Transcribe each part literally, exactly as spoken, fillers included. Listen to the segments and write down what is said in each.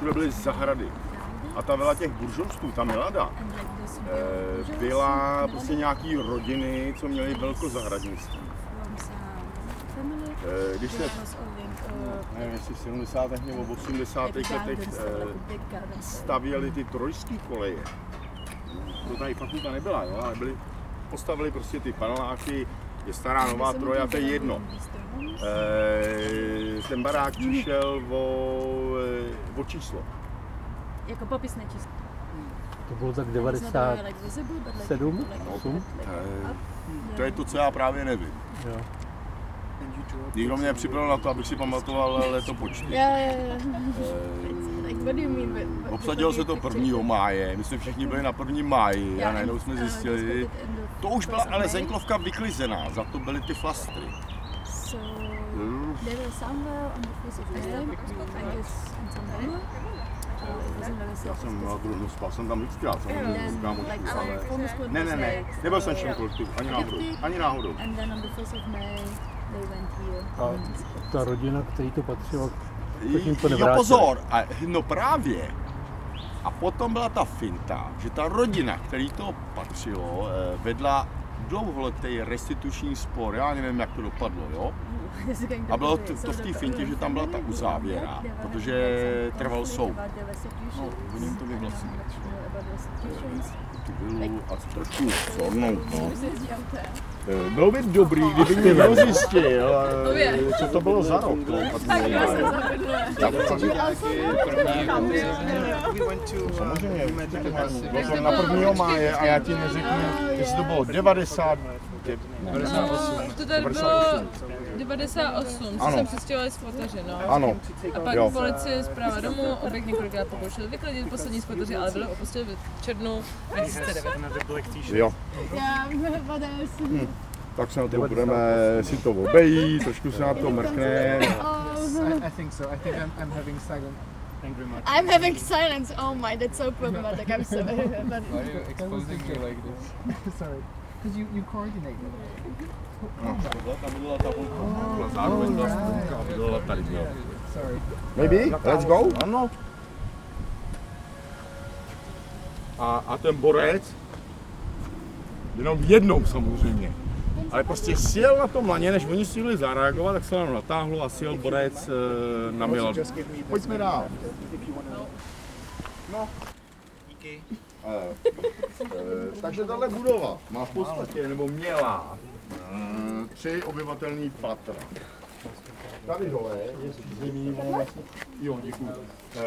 všude byly zahrady. A ta vila těch buržovsků, ta Milada, byla prostě nějaký rodiny, co měly velkozahradnictví. Když se, nevím, jestli v sedmdesátých nebo osmdesátých letech stavěly ty trojské koleje, to tady fakulta nebyla, jo, ale byli, postavili prostě ty paneláky, je stará nová Troj a to je jedno. E, ten barák přišel o, o číslo. Jako popisné číslo. To bylo tak devadesát sedm, osm? E, to je to, co já právě nevím. Jo. Nikdo mě připravil na to, abych si pamatoval letopočty. Obsadilo se to prvního máje, my jsme všichni byli na prvním máji a najednou jsme zjistili, to už byla ale Zenklovka vyklizená, za to byly ty flastry. Já jsem na druhou, spal jsem tam víckrát, samozřejmě s kámoškou, ale... Ne, ne, ne, nebyl jsem člen kolektivu, ani náhodou, ani náhodou. A ta rodina, který to patřilo, to jo, pozor, a, no právě. A potom byla ta finta, že ta rodina, který to patřilo, vedla dlouholetý restituční spor, já nevím, jak to dopadlo, jo? A bylo to, to v té fintě, že tam byla ta uzávěra, protože trval soud. No, oni jim to vyvlastnili. Tu vilu a trošku zornout, no. Bylo by dobrý, kdyby mě někdo zjistil, co to bylo za rok. Samozřejmě, bylo to na prvního máje a já ti neřeknu, jestli to bylo devadesát. To tady bylo devadesát osm, co jsem přistěhovali z Kotaře, no. Ano. A pak jo. policie zpráva domů, objekt několikrát pokoušeli vyklidit poslední z Kotaře, ale byli opustili v červnu dva tisíce devět. Jo. Hm. Tak se na to budeme si to obejít, trošku se na to mrkne. I think so. I think I'm, I'm having silent. Thank you very much. I'm having silence. Oh my, that's so problematic. I'm sorry. But... Why are you exposing me like this? Sorry. Because you, you coordinate it. Sorry. Maybe? Let's go? Ano. A, a ten borec, jenom jednou samozřejmě, ale prostě sjel na tom laně, než oni stihli zareagovat, tak se nám natáhlo a sjel borec e, na Miladu. Pojďme dál. No. Díky. E, e, takže tahle budova má v podstatě, nebo měla, e, tři obyvatelný patra. Tady dole je zimní, vlastně, jo, děkuji. E,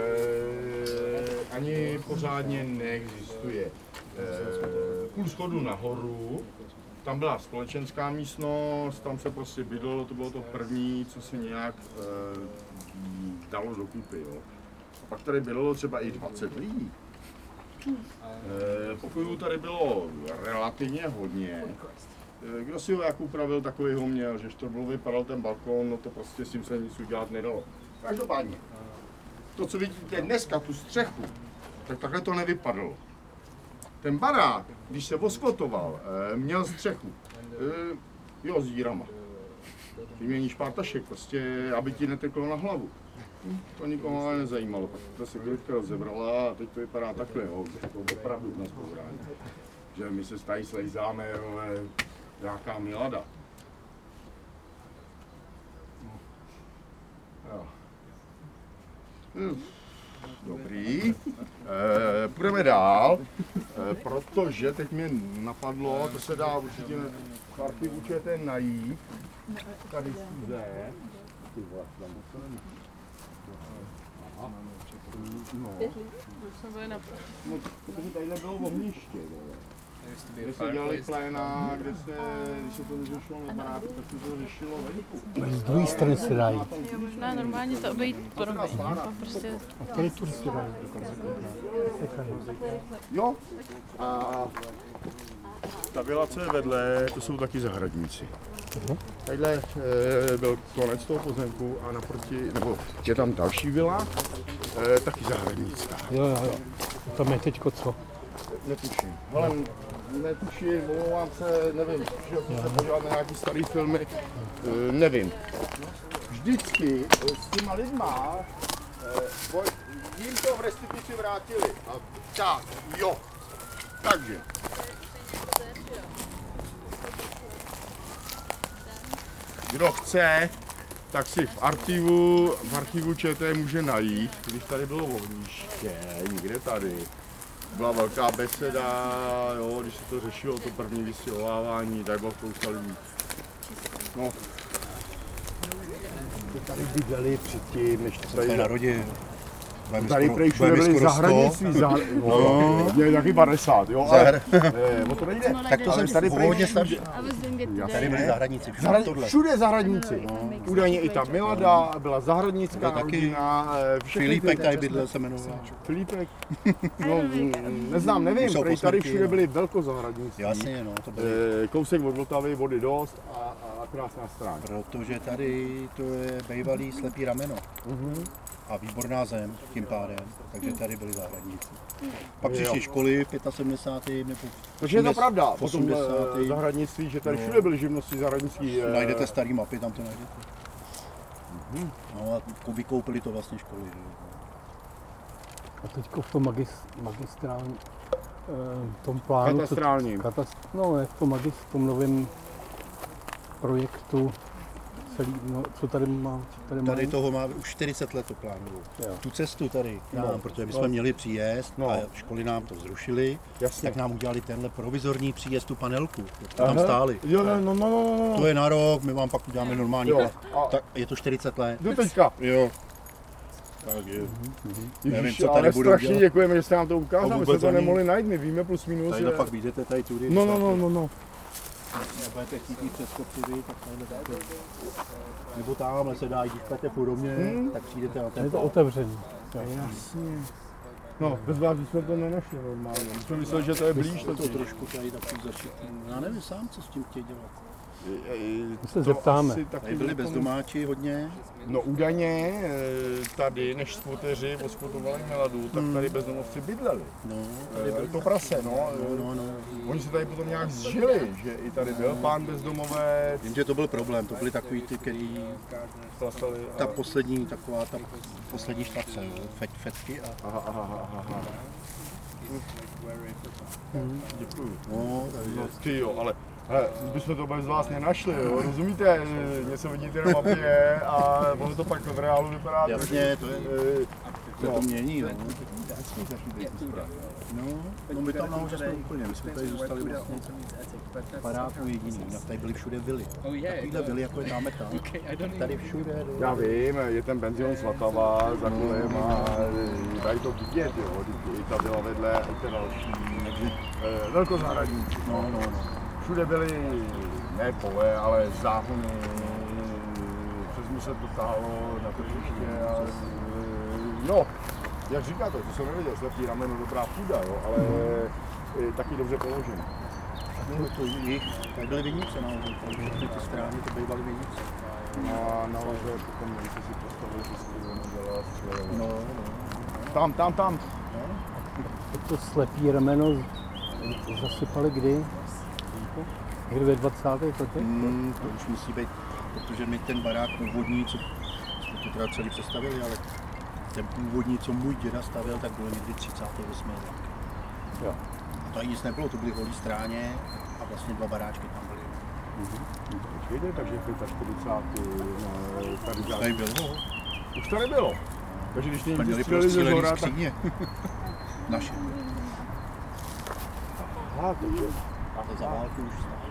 ani pořádně neexistuje. E, půl schodu nahoru, tam byla společenská místnost, tam se prostě bydlelo, to bylo to první, co se nějak e, dalo dokupy. Jo. A pak tady bydlelo třeba i dvacet lidí. E, pokojů tady bylo relativně hodně. Kdo si ho jak upravil, takový ho měl, že to bylo vypadal ten balkon, no to prostě s tím se nic udělat nedalo. Každopádně, to, co vidíte dneska, tu střechu, tak takhle to nevypadalo. Ten barák, když se voskotoval, měl střechu, jo, s dírama. Vyměníš pár tašek, prostě, aby ti neteklo na hlavu. To nikoho ale nezajímalo, ta se květka rozebrala a teď to vypadá takhle, jo, to opravdu dnes povrání. Že my se tady slejzáme, ale nějaká Milada. Jo. Hm. Dobrý. E, půjdeme dál, e, protože teď mě napadlo, to se dá určitě v archivu ČT najít. Tady zde. Ty vole, tam to není. No. No, protože tadyhle bylo ohniště, kde se dělali pléna, kde se, když se to neřešilo na baráku, tak se to řešilo venku. Z druhé strany se dají. Jo, možná normálně to obejít podobně. Prostě... A který tu se dají? Jo. A ta vila, co je vedle, to jsou taky zahradníci. Uh-huh. Tadyhle e, byl konec toho pozemku a naproti, nebo je tam další vila, e, taky zahradnická. Jo, jo, jo. Tam je teďko co? Netuším. Ale netuším, omlouvám se, nevím, že jsem se podívat na nějaký starý filmy, e, nevím. Vždycky s těma lidma, e, boj, jim to v restituci vrátili. A tak, jo. Takže. Kdo chce, tak si v archivu, v archivu ČT může najít, když tady bylo ohniště, někde tady. Byla velká beseda, jo, když se to řešilo, to první vysílávání, tak bylo spousta lidí. No. Tady bydleli předtím, než to tady narodil. Tady prej všude byli zahraničí, zahr... no, mě je taky padesát, jo, ale je, o to nejde. Tak to jsem tady hodně starší. Tady byli zahradníci, Zahrad... všude zahradníci. No. Údajně i ta Milada byla zahradnická rodina. Filipek tady bydlel, se jmenoval. Filipek? No, neznám, nevím, prej tady všude byli velkozahradníci. Jasně, no, to byly. Kousek od Vltavy, vody dost a, a krásná stráň. Protože tady to je bývalý slepý rameno. Uh-huh. A výborná zem tím pádem, takže tady byli zahradníci. Pak přišly školy v sedmdesátých pátých nebo takže je to pravda, potom zahradnictví, že tady všude byly živnosti zahradnický. Najdete starý mapy, tam to najdete. Mm-hmm. No a vykoupili to vlastně školy. A teďko v tom magis, magistrálním tom plánu... Katastrálním. Katast, no, ne, v tom magis, v tom novém projektu, celý, no, co tady má? Tady, tady toho má už čtyřicet let to plánují. Tu cestu tady, no, nám, protože my jsme no. měli příjezd no. a školy nám to zrušili, jasně. tak nám udělali tenhle provizorní příjezd, tu panelku, jak to tam stáli. Jo, no, no, no, no. To je na rok, my vám pak uděláme normální jo. A... tak je to čtyřicet let. Do teďka. Jo. Tak je. Mm-hmm. Ježiš, co tady ale strašně děkujeme, že jste nám to ukázali, my jsme to nemohli najít, my víme plus minus. Tady je... pak vidíte tady tudy. No, no, no, no, no. Nebudete chtít jít přes kopci, tak tadyhle dáte. Nebo tamhle se dá, když chcete podobně, hmm. tak přijdete na ten. Je to otevřený. Jasně. No, bez vás jsme to nenašli normálně. My jsme mysleli, že to je blíž. To, to trošku tady taky začít. Já nevím sám, co s tím chtějí dělat. My se zeptáme. Tady byli bezdomáči hodně. No údajně tady, než skvoteři oskvotovali Miladu, tak tady bezdomovci bydleli. No, tady byl to prase, no. no, no. Oni se tady potom nějak zžili, že i tady byl pán bezdomovec. Vím, že to byl problém, to byli takový ty, který ta poslední, taková ta poslední štace, Fet, fetky a... Aha, aha, aha. Hmm. Děkuju. No, no ty jo, ale hele, bychom to bez vás nenašli, jo, rozumíte? Něco vidíte na mapě a ono to pak v reálu vypadá. Jasně, to je, to, no. to mění, no. No, no my tam nahoře jsme úplně, my jsme tady zůstali vlastně paráku jediný, tady byly všude vily. Takovýhle vily, jako je dáme tam. Tady všude. Já vím, je ten penzion Svatava za kolem a tady to vidět, jo, i ta vila vedle, i ta další, velkozahradníci. No, no, no. Všude byly, ne pole, ale záhony, přes mu se to táhlo na tržiště a no, jak říkáte, to jsem nevěděl, slepý rameno, dobrá půda, jo, ale mm. taky dobře položený. No, to jich, tady byly vinice nahoře, všechny ty strány, to bývaly vinice. A nahoře potom jste si postavili, že si budeme dělat střelili. No, no. Tam, tam, tam. No. To slepý rameno zasypali kdy? Někdy ve dvacátých letech? Mm, to už musí být, protože my ten barák původní, co jsme to teda celý představili, ale ten původní, co můj děda stavěl, tak bylo někdy třicátý osmý rok. Jo. A tady nic nebylo, to byly holí stráně a vlastně dva baráčky tam byly. Mm-hmm. Takže čtyřicátý pátý tady už tady bylo. Už tady bylo. Takže když někdy měli střelili ze zhora, tak... Naše. Aha, takže... A to za války už